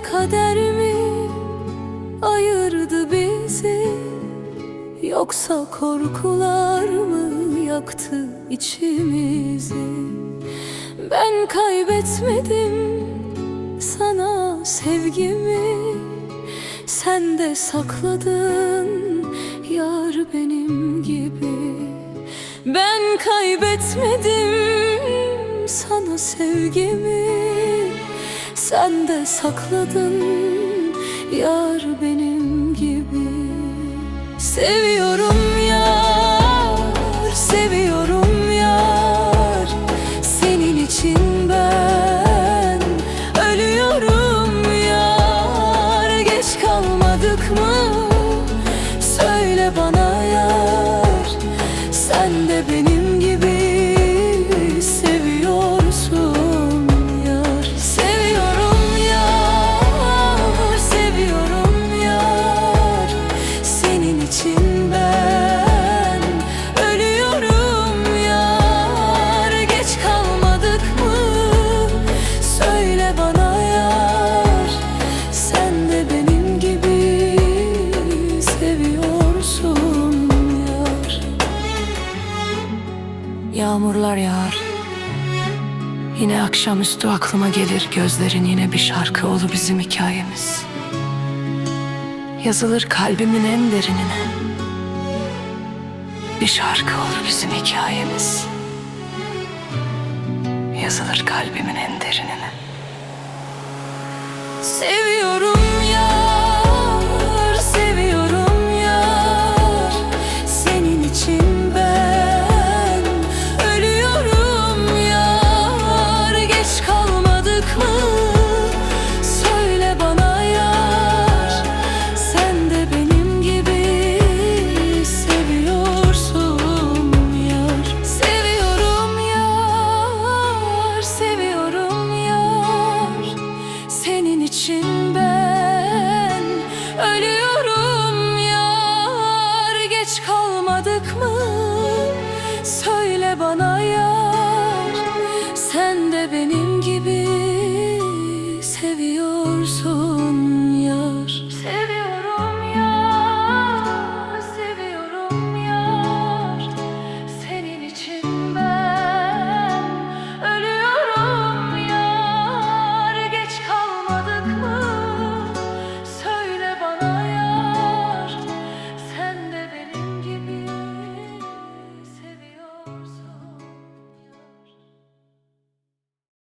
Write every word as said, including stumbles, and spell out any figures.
kader mi ayırdı bizi, yoksa korkular mı yaktı içimizi? Ben kaybetmedim sana sevgimi, sen de sakladın yar benim gibi. Ben kaybetmedim sana sevgimi, sen de sakladın yar benim gibi. Seviyorum yar, seviyorum yar, senin için ben ölüyorum yar. Geç kalmadık mı? Söyle bana yar, sen de benim gibi seviyorsun yar. Seviyorum yar, seviyorum yar, senin için ben ölüyorum yar. Geç kalmadık mı? Söyle bana yar, sen de benim gibi seviyorsun yar. Yağmurlar yağar, yine akşamüstü aklıma gelir gözlerin, yine bir şarkı olur bizim hikayemiz. Yazılır kalbimin en derinine, bir şarkı olur bizim hikayemiz. Yazılır kalbimin en derinine. Seviyorum yar, seviyorum yar, senin için ben ölüyorum yar. Geç kalmadık mı? Söyle bana yar, sen de benim gibi seviyorsun yar. Seviyorum yar, seviyorum yar, senin için ben ölüyorum yar. Geç kalmadık mı? Söyle bana yar, sen de benim gibi seviyorsun.